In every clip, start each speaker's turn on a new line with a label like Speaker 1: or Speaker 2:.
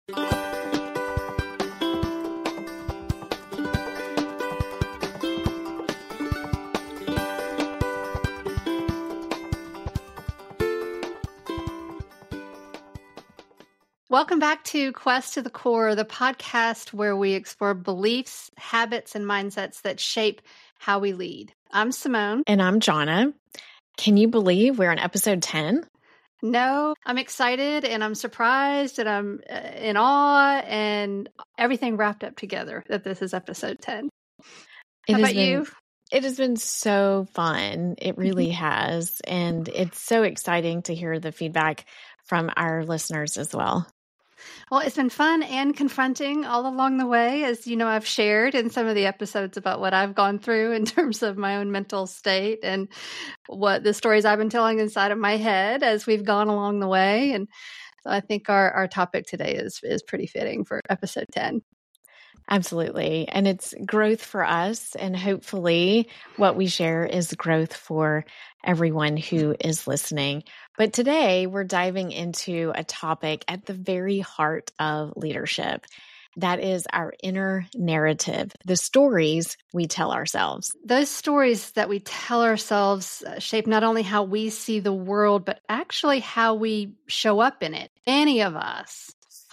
Speaker 1: Welcome back to Quest to the Core, the podcast where we explore beliefs, habits, and mindsets that shape how we lead. I'm Simone.
Speaker 2: And I'm Jonna. Can you believe we're on episode 10?
Speaker 1: No, I'm excited and I'm surprised and I'm in awe and everything wrapped up together that this is episode 10. How about you?
Speaker 2: It has been so fun. It really has. And it's so exciting to hear the feedback from our listeners as well.
Speaker 1: Well, it's been fun and confronting all along the way. As you know, I've shared in some of the episodes about what I've gone through in terms of my own mental state and what the stories I've been telling inside of my head as we've gone along the way. And so I think our topic today is pretty fitting for episode 10.
Speaker 2: Absolutely. And it's growth for us. And hopefully what we share is growth for everyone who is listening. But today we're diving into a topic at the very heart of leadership. That is our inner narrative, the stories we tell ourselves.
Speaker 1: Those stories that we tell ourselves shape not only how we see the world, but actually how we show up in it. Any of us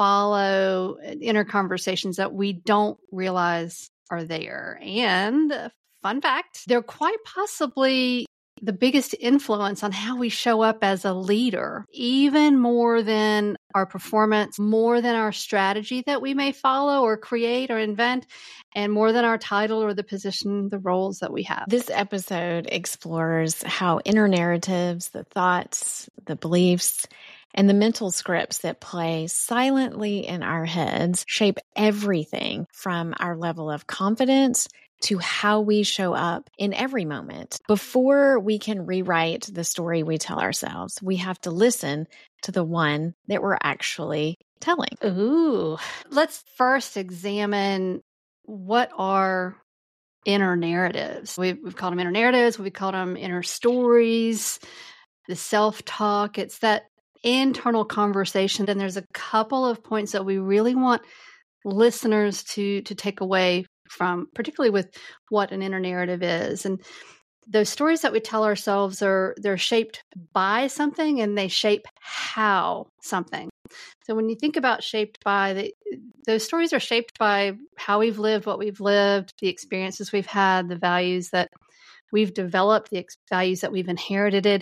Speaker 1: follow inner conversations that we don't realize are there. And fun fact, they're quite possibly the biggest influence on how we show up as a leader, even more than our performance, more than our strategy that we may follow or create or invent, and more than our title or the position, the roles that we have.
Speaker 2: This episode explores how inner narratives, the thoughts, the beliefs, and the mental scripts that play silently in our heads shape everything from our level of confidence to how we show up in every moment. Before we can rewrite the story we tell ourselves, we have to listen to the one that we're actually telling.
Speaker 1: Ooh, let's first examine what are inner narratives. We've called them inner narratives. We've called them inner stories, the self-talk. It's that internal conversation. And there's a couple of points that we really want listeners to take away from, particularly with what an inner narrative is. And those stories that we tell ourselves they're shaped by something and they shape how something. So when you think about shaped by, those stories are shaped by how we've lived, what we've lived, the experiences we've had, the values that we've developed, the values that we've inherited,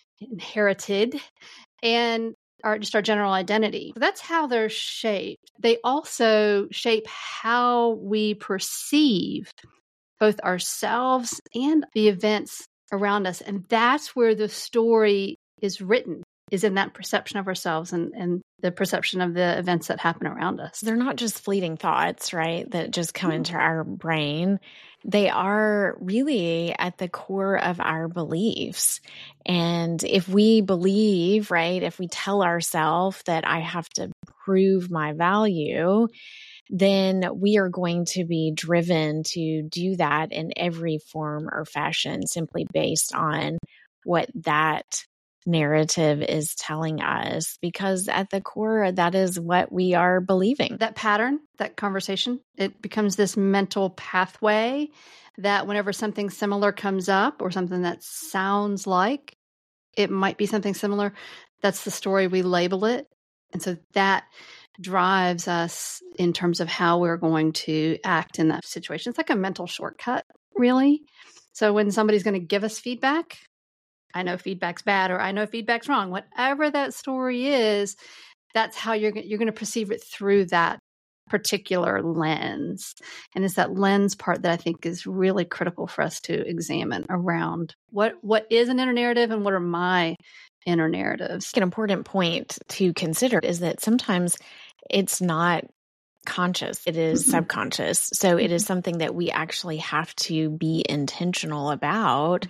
Speaker 1: and our general identity. So that's how they're shaped. They also shape how we perceive both ourselves and the events around us. And that's where the story is written, is in that perception of ourselves and the perception of the events that happen around us.
Speaker 2: They're not just fleeting thoughts, right, that just come into our brain. They are really at the core of our beliefs. And if we believe, right, if we tell ourselves that I have to prove my value, then we are going to be driven to do that in every form or fashion simply based on what that narrative is telling us, because at the core, that is what we are believing.
Speaker 1: That pattern, that conversation, it becomes this mental pathway that whenever something similar comes up or something that sounds like it might be something similar, that's the story we label it. And so that drives us in terms of how we're going to act in that situation. It's like a mental shortcut, really. So when somebody's going to give us feedback, I know feedback's bad or I know feedback's wrong. Whatever that story is, that's how you're going to perceive it through that particular lens. And it's that lens part that I think is really critical for us to examine around what is an inner narrative and what are my inner narratives.
Speaker 2: An important point to consider is that sometimes it's not conscious, it is subconscious. So it is something that we actually have to be intentional about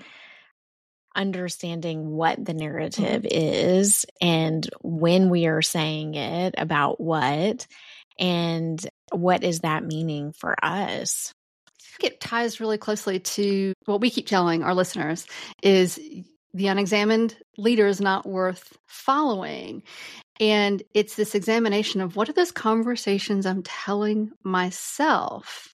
Speaker 2: understanding what the narrative is and when we are saying it, about what, and what is that meaning for us.
Speaker 1: It ties really closely to what we keep telling our listeners is the unexamined leader is not worth following. And it's this examination of what are those conversations I'm telling myself.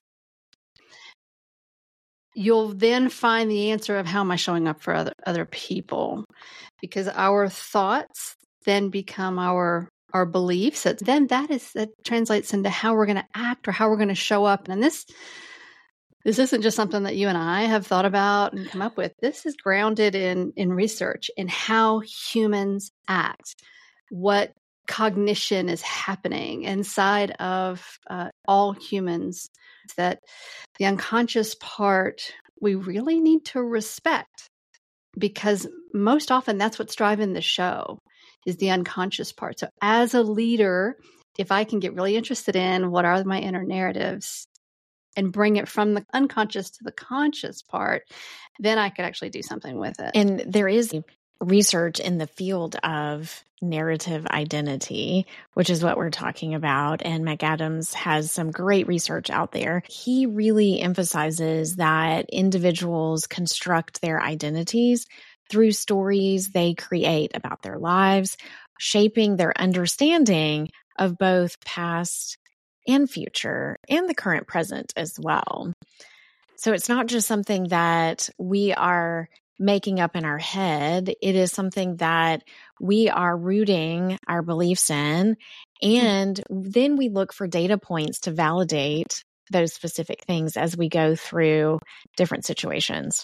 Speaker 1: You'll then find the answer of how am I showing up for other people, because our thoughts then become our beliefs. Then that translates into how we're going to act or how we're going to show up. And this isn't just something that you and I have thought about and come up with. This is grounded in research in how humans act, what cognition is happening inside of all humans, that the unconscious part we really need to respect, because most often that's what's driving the show is the unconscious part. So as a leader, if I can get really interested in what are my inner narratives and bring it from the unconscious to the conscious part, then I could actually do something with it.
Speaker 2: And there is research in the field of narrative identity, which is what we're talking about. And McAdams has some great research out there. He really emphasizes that individuals construct their identities through stories they create about their lives, shaping their understanding of both past and future and the current present as well. So it's not just something that we are making up in our head. It is something that we are rooting our beliefs in. And then we look for data points to validate those specific things as we go through different situations.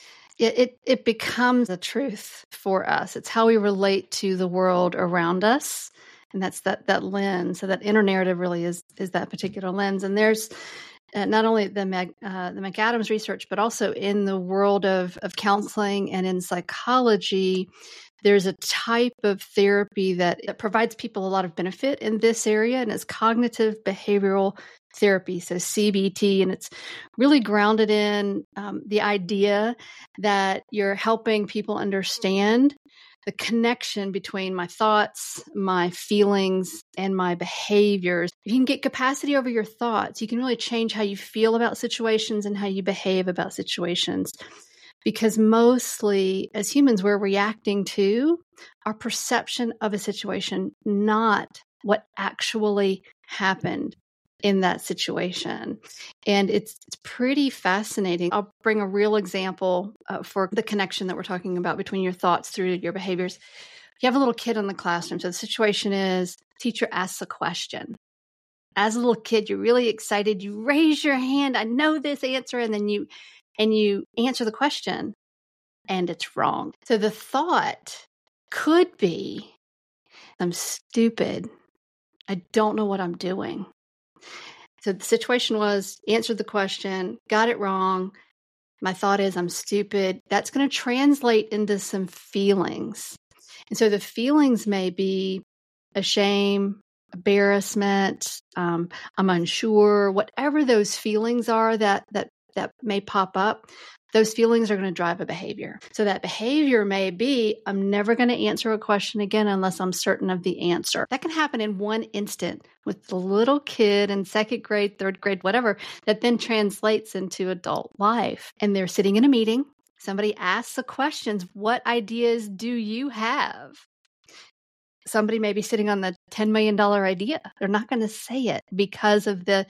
Speaker 1: It becomes a truth for us. It's how we relate to the world around us. And that's that lens. So that inner narrative really is that particular lens. And there's not only the McAdams research, but also in the world of counseling and in psychology, there's a type of therapy that provides people a lot of benefit in this area, and it's cognitive behavioral therapy, so CBT, and it's really grounded in the idea that you're helping people understand the connection between my thoughts, my feelings, and my behaviors. If you can get capacity over your thoughts, you can really change how you feel about situations and how you behave about situations. Because mostly as humans, we're reacting to our perception of a situation, not what actually happened in that situation. And it's pretty fascinating. I'll bring a real example for the connection that we're talking about between your thoughts through your behaviors. You have a little kid in the classroom. So the situation is teacher asks a question. As a little kid, you're really excited. You raise your hand. I know this answer. And then you answer the question and it's wrong. So the thought could be, I'm stupid. I don't know what I'm doing. So the situation was, answered the question, got it wrong. My thought is, I'm stupid. That's going to translate into some feelings. And so the feelings may be a shame, embarrassment, I'm unsure, whatever those feelings are that may pop up. Those feelings are going to drive a behavior. So that behavior may be, I'm never going to answer a question again unless I'm certain of the answer. That can happen in one instant with the little kid in second grade, third grade, whatever, that then translates into adult life. And they're sitting in a meeting. Somebody asks the questions, what ideas do you have? Somebody may be sitting on the $10 million idea. They're not going to say it because of the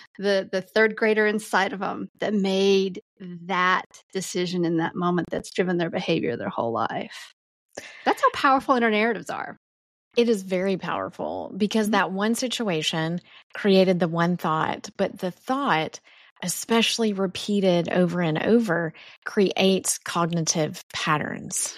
Speaker 1: third grader inside of them that made that decision in that moment that's driven their behavior their whole life. That's how powerful inner narratives are.
Speaker 2: It is very powerful because that one situation created the one thought, but the thought, especially repeated over and over, creates cognitive patterns.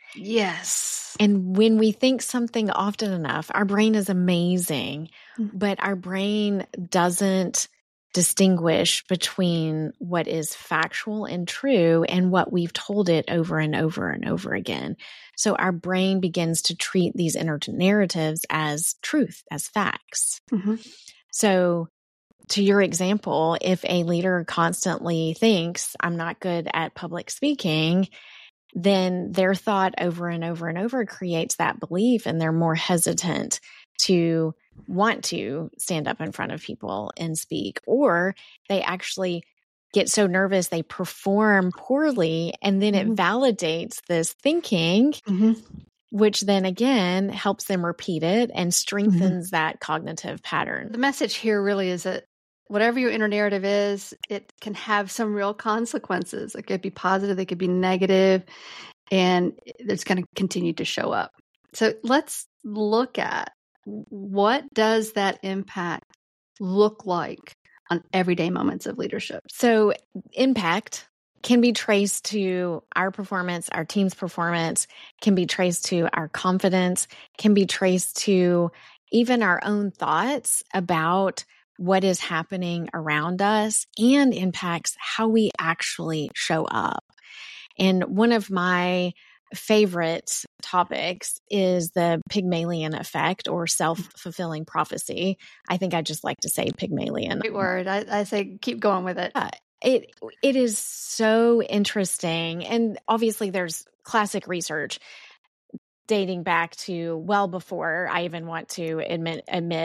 Speaker 1: Yes.
Speaker 2: And when we think something often enough, our brain is amazing, but our brain doesn't distinguish between what is factual and true and what we've told it over and over and over again. So our brain begins to treat these inner narratives as truth, as facts.
Speaker 1: Mm-hmm.
Speaker 2: So to your example, if a leader constantly thinks, I'm not good at public speaking, then their thought over and over and over creates that belief, and they're more hesitant to want to stand up in front of people and speak, or they actually get so nervous they perform poorly, and then it validates this thinking, which then again helps them repeat it and strengthens that cognitive pattern.
Speaker 1: The message here really is that whatever your inner narrative is, it can have some real consequences. It could be positive, it could be negative, and it's going to continue to show up. So let's look at what does that impact look like on everyday moments of leadership.
Speaker 2: So impact can be traced to our performance, our team's performance, can be traced to our confidence, can be traced to even our own thoughts about what is happening around us, and impacts how we actually show up. And one of my favorite topics is the Pygmalion effect, or self-fulfilling prophecy. I think I just like to say Pygmalion.
Speaker 1: Great word. I say keep going with it.
Speaker 2: It is so interesting. And obviously there's classic research dating back to well before I even want to admit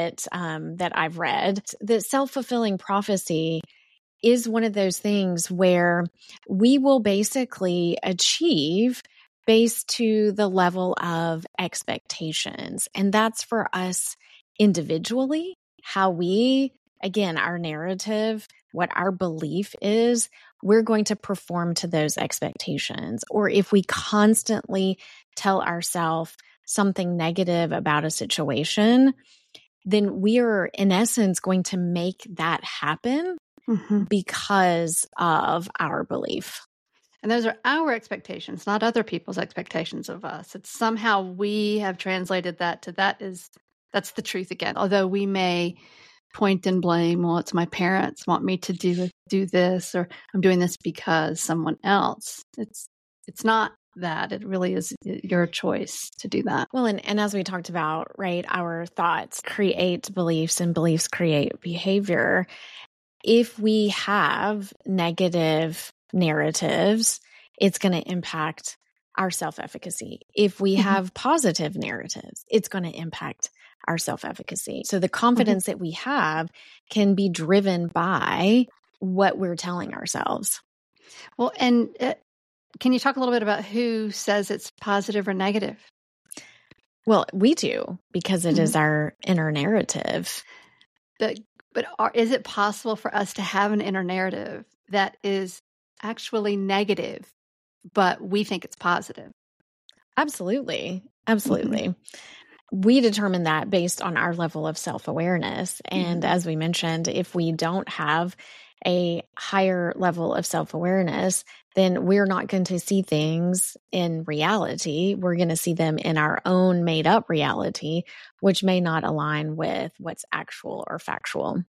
Speaker 2: that I've read. The self-fulfilling prophecy is one of those things where we will basically achieve based to the level of expectations. And that's for us individually, how we, again, our narrative, what our belief is, we're going to perform to those expectations. Or if we constantly tell ourselves something negative about a situation, then we are in essence going to make that happen because of our belief.
Speaker 1: And those are our expectations, not other people's expectations of us. It's somehow we have translated that to that's the truth again. Although we may point and blame, well, it's my parents want me to do this, or I'm doing this because someone else. It's not that. It really is your choice to do that.
Speaker 2: Well, and as we talked about, right, our thoughts create beliefs and beliefs create behavior. If we have negative narratives, it's going to impact our self-efficacy. If we have positive narratives, it's going to impact our self-efficacy. So the confidence that we have can be driven by what we're telling ourselves.
Speaker 1: Well, and can you talk a little bit about who says it's positive or negative?
Speaker 2: Well, we do, because it is our inner narrative.
Speaker 1: But is it possible for us to have an inner narrative that is actually negative, but we think it's positive?
Speaker 2: Absolutely. Absolutely. We determine that based on our level of self-awareness. And as we mentioned, if we don't have a higher level of self-awareness, then we're not going to see things in reality. We're going to see them in our own made-up reality, which may not align with what's actual or factual.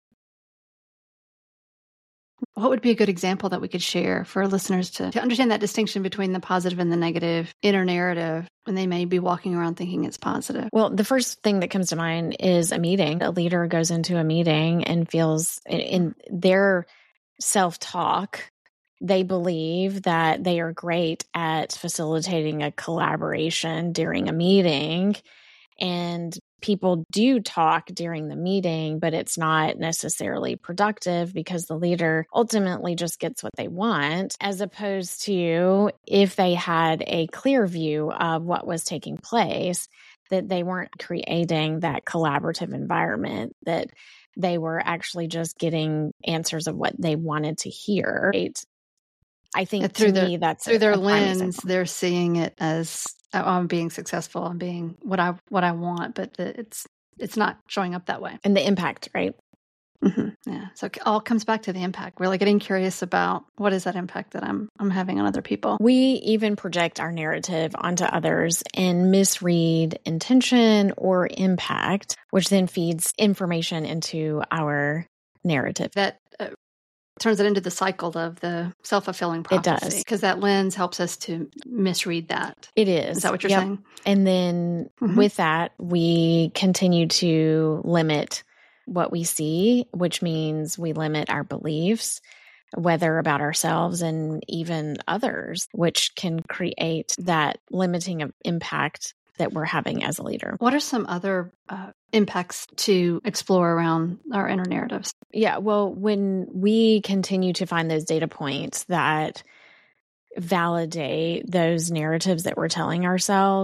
Speaker 1: What would be a good example that we could share for listeners to understand that distinction between the positive and the negative inner narrative when they may be walking around thinking it's positive?
Speaker 2: Well, the first thing that comes to mind is a meeting. A leader goes into a meeting and feels in their self-talk, they believe that they are great at facilitating a collaboration during a meeting, and people do talk during the meeting, but it's not necessarily productive because the leader ultimately just gets what they want, as opposed to if they had a clear view of what was taking place, that they weren't creating that collaborative environment, that they were actually just getting answers of what they wanted to hear. I think through
Speaker 1: their lens, they're seeing it as I'm being successful, I'm being what I want, but it's not showing up that way.
Speaker 2: And the impact, right?
Speaker 1: Yeah. So it all comes back to the impact. Really getting curious about what is that impact that I'm having on other people.
Speaker 2: We even project our narrative onto others and misread intention or impact, which then feeds information into our narrative.
Speaker 1: That turns it into the cycle of the self-fulfilling prophecy.
Speaker 2: It does.
Speaker 1: Because that lens helps us to misread that.
Speaker 2: It is.
Speaker 1: Is that what you're saying?
Speaker 2: And then with that, we continue to limit what we see, which means we limit our beliefs, whether about ourselves and even others, which can create that limiting of impact that we're having as a leader.
Speaker 1: What are some other impacts to explore around our inner narratives?
Speaker 2: Yeah, well, when we continue to find those data points that validate those narratives that we're telling ourselves,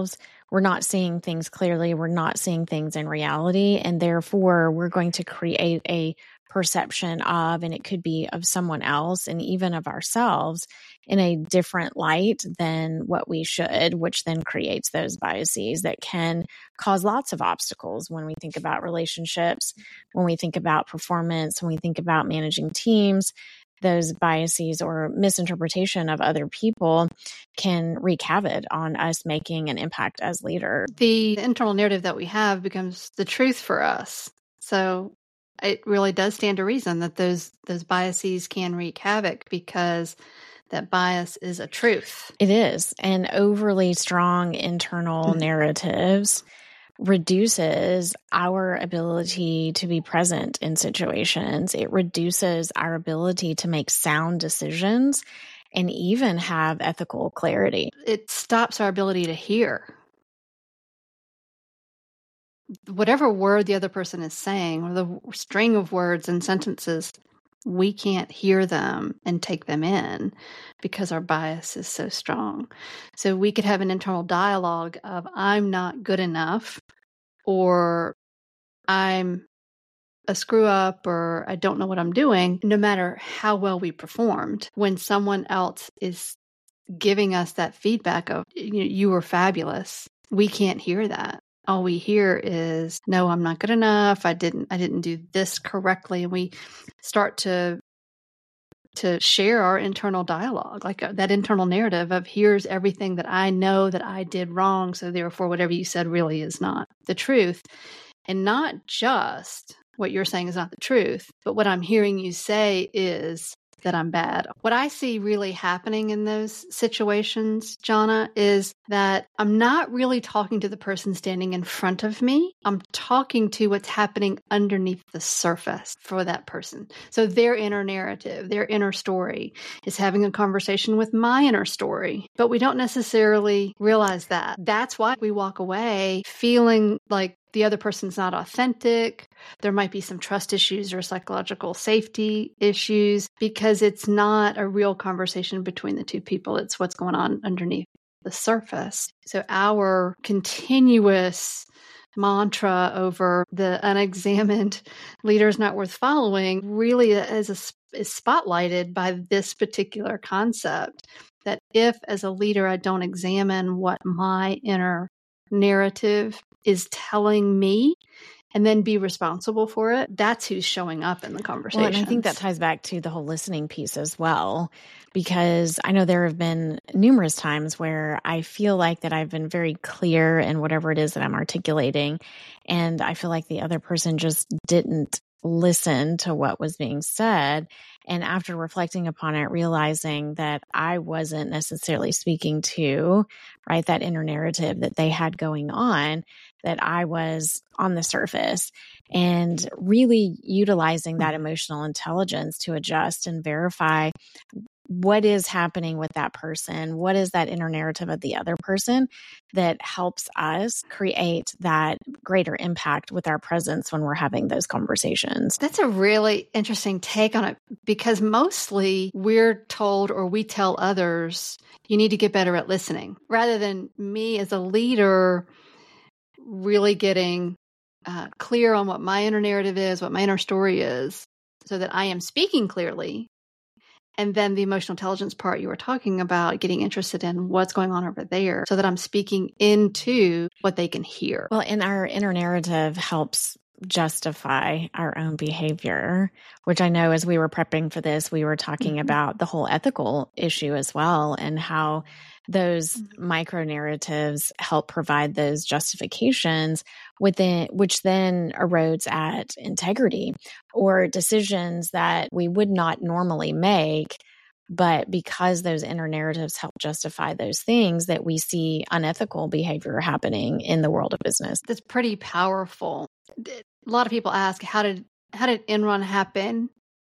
Speaker 2: we're not seeing things clearly. We're not seeing things in reality. And therefore, we're going to create a perception of, and it could be of someone else and even of ourselves in a different light than what we should, which then creates those biases that can cause lots of obstacles when we think about relationships, when we think about performance, when we think about managing teams. Those biases or misinterpretation of other people can wreak havoc on us making an impact as leaders.
Speaker 1: The internal narrative that we have becomes the truth for us. So it really does stand to reason that those biases can wreak havoc because that bias is a truth.
Speaker 2: It is. And overly strong internal narratives reduces our ability to be present in situations. It reduces our ability to make sound decisions and even have ethical clarity.
Speaker 1: It stops our ability to hear. Whatever word the other person is saying, or the string of words and sentences, we can't hear them and take them in because our bias is so strong. So we could have an internal dialogue of, I'm not good enough, or I'm a screw up, or I don't know what I'm doing, no matter how well we performed. When someone else is giving us that feedback of, you were fabulous, we can't hear that. All we hear is, no, I'm not good enough. I didn't do this correctly. And we start to share our internal dialogue, like that internal narrative of, here's everything that I know that I did wrong. So therefore, whatever you said really is not the truth. And not just what you're saying is not the truth, but what I'm hearing you say is that I'm bad. What I see really happening in those situations, Jonna, is that I'm not really talking to the person standing in front of me. I'm talking to what's happening underneath the surface for that person. So their inner narrative, their inner story is having a conversation with my inner story, but we don't necessarily realize that. That's why we walk away feeling like the other person's not authentic. There might be some trust issues or psychological safety issues because it's not a real conversation between the two people. It's what's going on underneath the surface. So our continuous mantra over the unexamined leader is not worth following really is spotlighted by this particular concept, that if as a leader I don't examine what my inner narrative is telling me and then be responsible for it, that's who's showing up in the conversation.
Speaker 2: Well, and I think that ties back to the whole listening piece as well, because I know there have been numerous times where I feel like that I've been very clear in whatever it is that I'm articulating, and I feel like the other person just didn't listen to what was being said. And after reflecting upon it, realizing that I wasn't necessarily speaking to, right, that inner narrative that they had going on, that I was on the surface, and really utilizing that emotional intelligence to adjust and verify what is happening with that person, what is that inner narrative of the other person that helps us create that greater impact with our presence when we're having those conversations.
Speaker 1: That's a really interesting take on it, because mostly we're told, or we tell others, you need to get better at listening, rather than me as a leader really getting clear on what my inner narrative is, what my inner story is, so that I am speaking clearly. And then the emotional intelligence part you were talking about, getting interested in what's going on over there so that I'm speaking into what they can hear.
Speaker 2: Well, and our inner narrative helps justify our own behavior, which I know as we were prepping for this, we were talking about the whole ethical issue as well, and how those micro narratives help provide those justifications within, which then erodes at integrity or decisions that we would not normally make. But because those inner narratives help justify those things, that we see unethical behavior happening in the world of business.
Speaker 1: That's pretty powerful. A lot of people ask, how did Enron happen?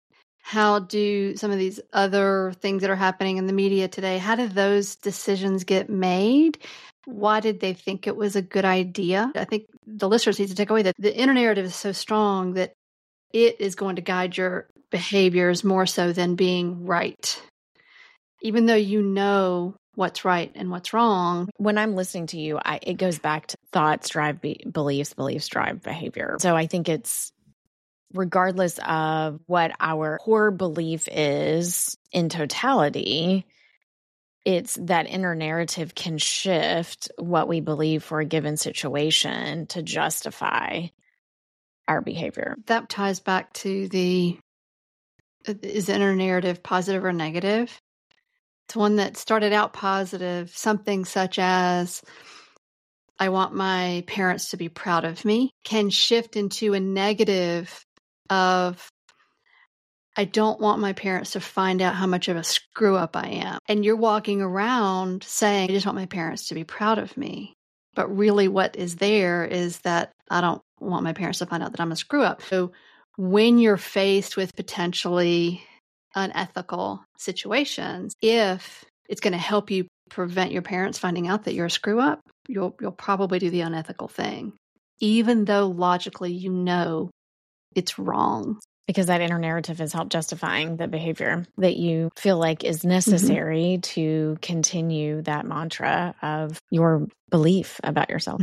Speaker 1: How do some of these other things that are happening in the media today, how did those decisions get made? Why did they think it was a good idea? I think the listeners need to take away that the inner narrative is so strong that it is going to guide your behaviors more so than being right. Even though you know what's right and what's wrong.
Speaker 2: When I'm listening to you, it goes back to thoughts drive beliefs, beliefs drive behavior. So I think it's regardless of what our core belief is in totality, it's that inner narrative can shift what we believe for a given situation to justify our behavior.
Speaker 1: That ties back to is the inner narrative positive or negative? It's one that started out positive, something such as, I want my parents to be proud of me, can shift into a negative of, I don't want my parents to find out how much of a screw up I am. And you're walking around saying, I just want my parents to be proud of me. But really what is there is that I don't want my parents to find out that I'm a screw up. So when you're faced with potentially unethical situations, if it's going to help you prevent your parents finding out that you're a screw up, you'll probably do the unethical thing, even though logically you know it's wrong.
Speaker 2: Because that inner narrative has helped justifying the behavior that you feel like is necessary to continue that mantra of your belief about yourself.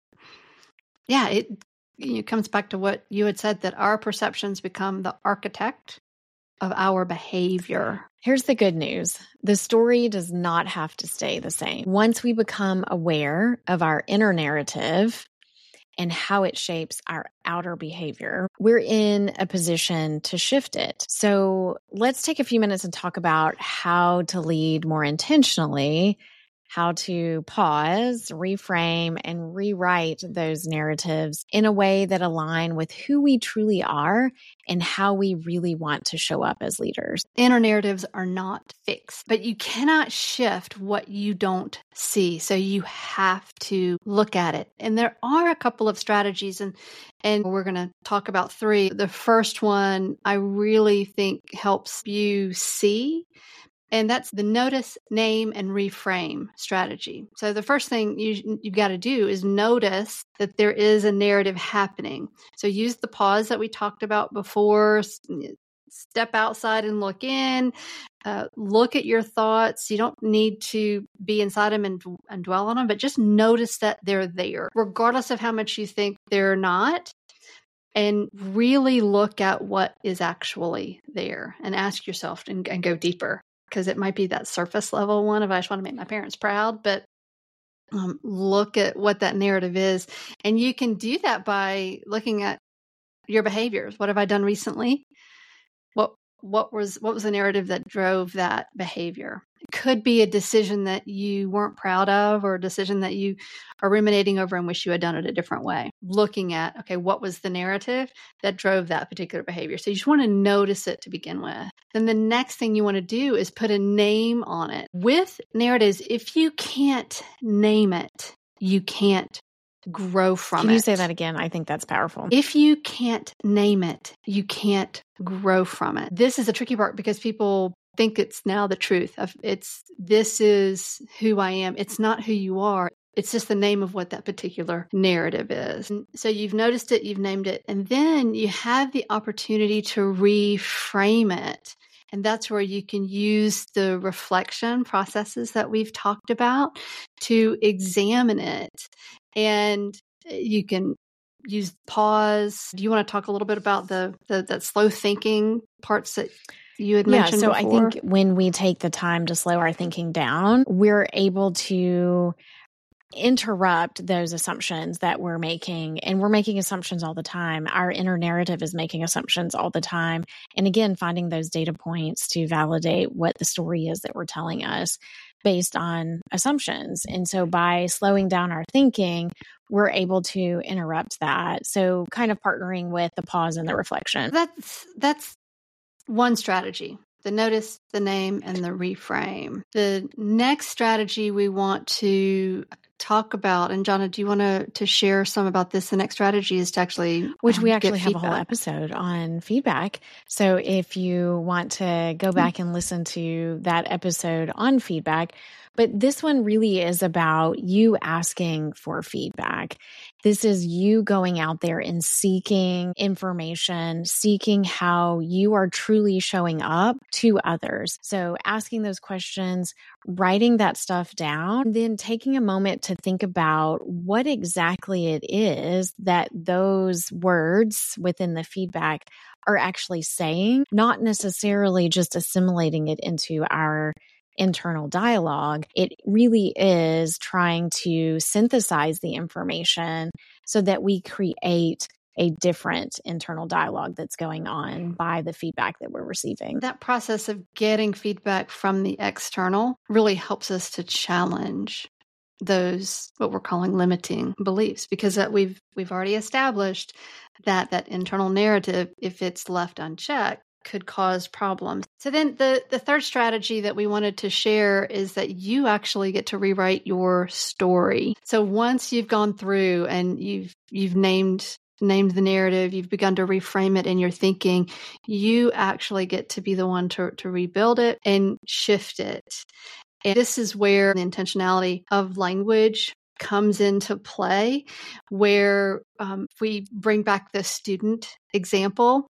Speaker 1: Yeah, it comes back to what you had said, that our perceptions become the architect of our behavior.
Speaker 2: Here's the good news. The story does not have to stay the same. Once we become aware of our inner narrative and how it shapes our outer behavior, we're in a position to shift it. So let's take a few minutes and talk about how to lead more intentionally, how to pause, reframe, and rewrite those narratives in a way that align with who we truly are and how we really want to show up as leaders.
Speaker 1: Inner narratives are not fixed, but you cannot shift what you don't see. So you have to look at it. And there are a couple of strategies, and we're going to talk about 3. The first one I really think helps you see, and that's the notice, name, and reframe strategy. So the first thing you've got to do is notice that there is a narrative happening. So use the pause that we talked about before. Step outside and look in. Look at your thoughts. You don't need to be inside them and dwell on them, but just notice that they're there, regardless of how much you think they're not. And really look at what is actually there and ask yourself and go deeper. Because it might be that surface level one of, I just want to make my parents proud, but look at what that narrative is. And you can do that by looking at your behaviors. What have I done recently? What was the narrative that drove that behavior? It could be a decision that you weren't proud of, or a decision that you are ruminating over and wish you had done it a different way. Looking at, okay, what was the narrative that drove that particular behavior? So you just want to notice it to begin with. Then the next thing you want to do is put a name on it. With narratives, if you can't name it, you can't grow from it.
Speaker 2: Can you say that again? I think that's powerful.
Speaker 1: If you can't name it, you can't grow from it. This is the tricky part, because people think it's now the truth of this is who I am. It's not who you are. It's just the name of what that particular narrative is. And so you've noticed it, you've named it, and then you have the opportunity to reframe it. And that's where you can use the reflection processes that we've talked about to examine it. And you can use pause. Do you want to talk a little bit about that slow thinking parts that you had mentioned before?
Speaker 2: I think when we take the time to slow our thinking down, we're able to interrupt those assumptions that we're making. And we're making assumptions all the time. Our inner narrative is making assumptions all the time. And again, finding those data points to validate what the story is that we're telling us based on assumptions. And so by slowing down our thinking, we're able to interrupt that. So kind of partnering with the pause and the reflection.
Speaker 1: That's one strategy. The notice, the name, and the reframe. The next strategy we want to talk about, and Jonna, do you want to share some about this? The next strategy is to actually,
Speaker 2: which we actually have a whole episode on feedback. So if you want to go back and listen to that episode on feedback, but this one really is about you asking for feedback. This is you going out there and seeking information, seeking how you are truly showing up to others. So asking those questions, writing that stuff down, then taking a moment to think about what exactly it is that those words within the feedback are actually saying, not necessarily just assimilating it into our internal dialogue. It really is trying to synthesize the information so that we create a different internal dialogue that's going on by the feedback that we're receiving.
Speaker 1: That process of getting feedback from the external really helps us to challenge those, what we're calling limiting beliefs, because that we've already established that internal narrative, if it's left unchecked, could cause problems. So then the third strategy that we wanted to share is that you actually get to rewrite your story. So once you've gone through and you've named the narrative, you've begun to reframe it in your thinking, you actually get to be the one to rebuild it and shift it. And this is where the intentionality of language comes into play, where if we bring back the student example,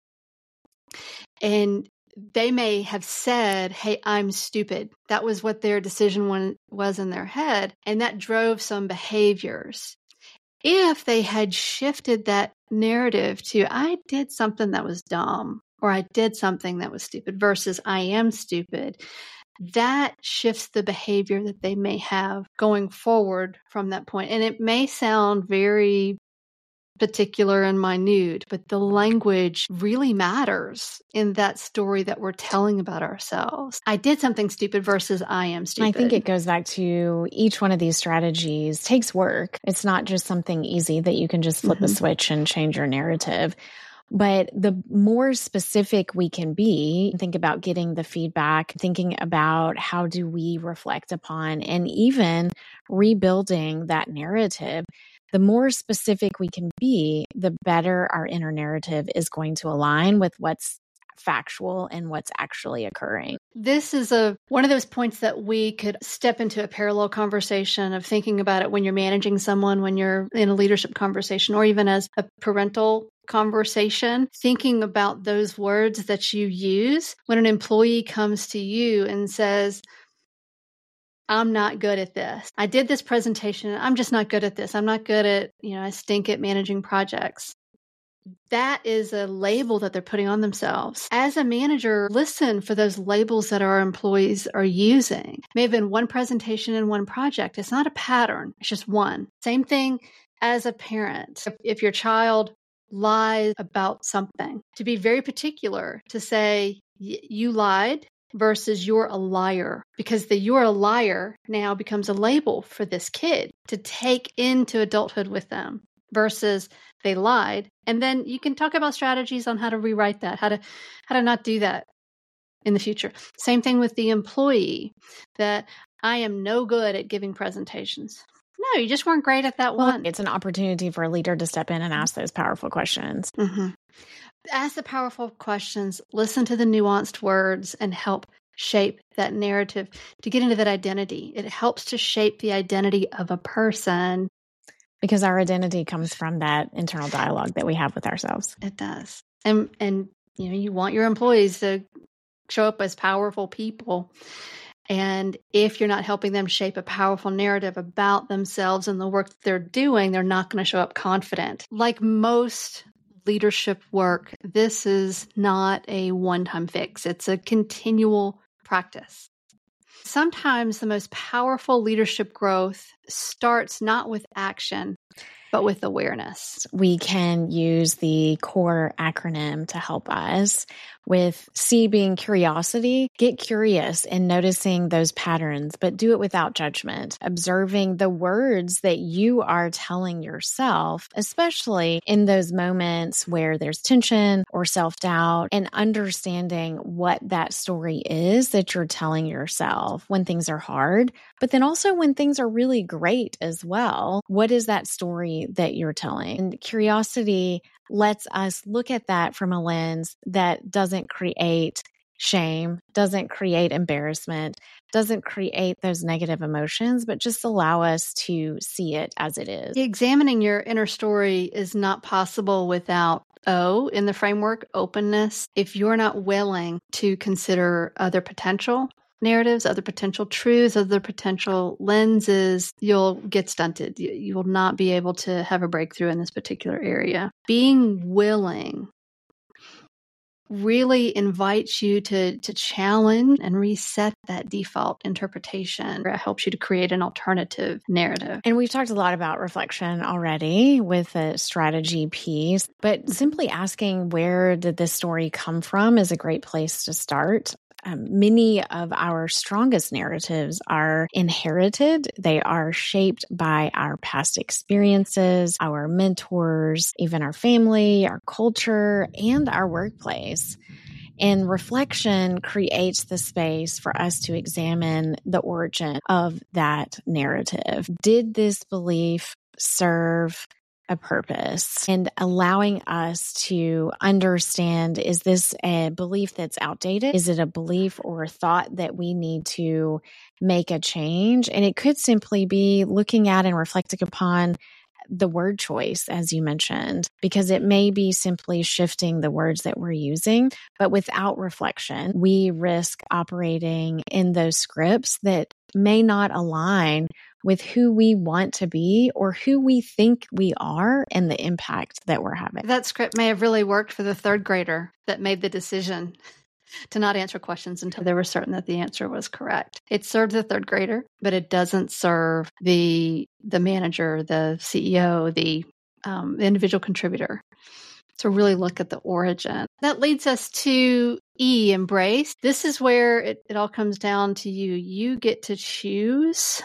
Speaker 1: and they may have said, "Hey, I'm stupid." That was what their decision was in their head, and that drove some behaviors. If they had shifted that narrative to, "I did something that was dumb," or "I did something that was stupid," versus "I am stupid," that shifts the behavior that they may have going forward from that point. And it may sound very particular and minute, but the language really matters in that story that we're telling about ourselves. I did something stupid versus I am stupid.
Speaker 2: I think it goes back to each one of these strategies takes work. It's not just something easy that you can just flip a switch and change your narrative. But the more specific we can be, think about getting the feedback, thinking about how do we reflect upon, and even rebuilding that narrative. The more specific we can be, the better our inner narrative is going to align with what's factual and what's actually occurring.
Speaker 1: This is one of those points that we could step into a parallel conversation of thinking about it when you're managing someone, when you're in a leadership conversation, or even as a parental conversation, thinking about those words that you use when an employee comes to you and says, "I'm not good at this. I did this presentation. I'm just not good at this. I'm not good at, I stink at managing projects." That is a label that they're putting on themselves. As a manager, listen for those labels that our employees are using. It may have been one presentation and one project. It's not a pattern. It's just one. Same thing as a parent. If your child lies about something, to be very particular, to say, "You lied," versus "you're a liar," because the "you're a liar" now becomes a label for this kid to take into adulthood with them, versus "they lied." And then you can talk about strategies on how to rewrite that, how to not do that in the future. Same thing with the employee, that "I am no good at giving presentations." No, you just weren't great at that one.
Speaker 2: It's an opportunity for a leader to step in and ask those powerful questions.
Speaker 1: Ask the powerful questions, listen to the nuanced words, and help shape that narrative to get into that identity. It helps to shape the identity of a person.
Speaker 2: Because our identity comes from that internal dialogue that we have with ourselves.
Speaker 1: It does. And you want your employees to show up as powerful people. And if you're not helping them shape a powerful narrative about themselves and the work that they're doing, they're not going to show up confident. Like most leadership work, this is not a one-time fix. It's a continual practice. Sometimes the most powerful leadership growth starts not with action, but with awareness.
Speaker 2: We can use the CORE acronym to help us with C being curiosity. Get curious in noticing those patterns, but do it without judgment. Observing the words that you are telling yourself, especially in those moments where there's tension or self-doubt, and understanding what that story is that you're telling yourself when things are hard, but then also when things are really great as well. What is that story that you're telling? And curiosity lets us look at that from a lens that doesn't create shame, doesn't create embarrassment, doesn't create those negative emotions, but just allow us to see it as it is.
Speaker 1: Examining your inner story is not possible without O in the framework, openness. If you're not willing to consider other potential narratives, other potential truths, other potential lenses, you'll get stunted. You will not be able to have a breakthrough in this particular area. Being willing really invites you to challenge and reset that default interpretation. It helps you to create an alternative narrative.
Speaker 2: And we've talked a lot about reflection already with the strategy piece, but simply asking where did this story come from is a great place to start. Many of our strongest narratives are inherited. They are shaped by our past experiences, our mentors, even our family, our culture, and our workplace. And reflection creates the space for us to examine the origin of that narrative. Did this belief serve a purpose? And allowing us to understand, is this a belief that's outdated? Is it a belief or a thought that we need to make a change? And it could simply be looking at and reflecting upon the word choice, as you mentioned, because it may be simply shifting the words that we're using, but without reflection, we risk operating in those scripts that may not align with who we want to be or who we think we are and the impact that we're having.
Speaker 1: That script may have really worked for the third grader that made the decision to not answer questions until they were certain that the answer was correct. It served the third grader, but it doesn't serve the manager, the CEO, the individual contributor. So really look at the origin. That leads us to E, embrace. This is where it all comes down to you. You get to choose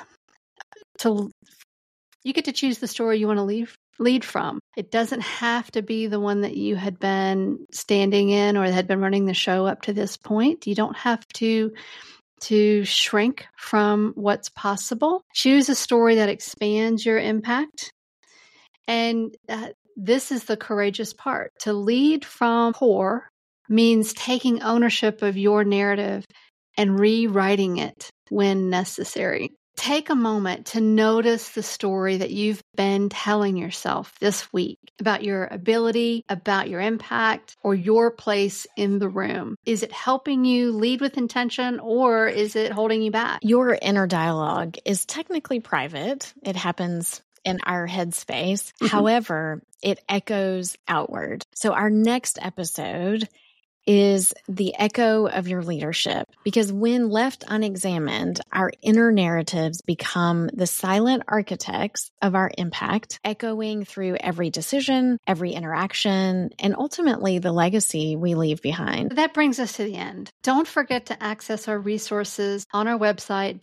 Speaker 1: the story you want to lead from. It doesn't have to be the one that you had been standing in or had been running the show up to this point. You don't have to shrink from what's possible. Choose a story that expands your impact. And this is the courageous part. To lead from core means taking ownership of your narrative and rewriting it when necessary. Take a moment to notice the story that you've been telling yourself this week about your ability, about your impact, or your place in the room. Is it helping you lead with intention, or is it holding you back?
Speaker 2: Your inner dialogue is technically private. It happens in our headspace. However, it echoes outward. So our next episode is the echo of your leadership, because when left unexamined, our inner narratives become the silent architects of our impact, echoing through every decision, every interaction, and ultimately the legacy we leave behind.
Speaker 1: That brings us to the end. Don't forget to access our resources on our website,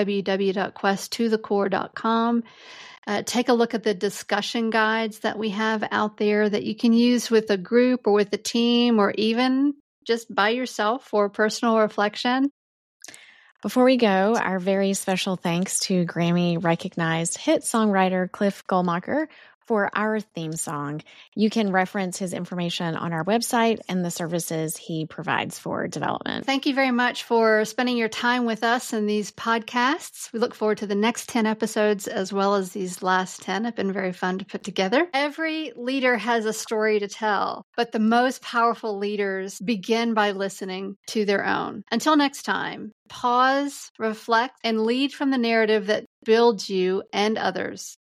Speaker 1: www.questtothecore.com. Take a look at the discussion guides that we have out there that you can use with a group or with a team or even just by yourself for personal reflection.
Speaker 2: Before we go, our very special thanks to Grammy-recognized hit songwriter Cliff Goldmacher for our theme song. You can reference his information on our website and the services he provides for development.
Speaker 1: Thank you very much for spending your time with us in these podcasts. We look forward to the next 10 episodes as well as these last 10. Have been very fun to put together. Every leader has a story to tell, but the most powerful leaders begin by listening to their own. Until next time, pause, reflect, and lead from the narrative that builds you and others.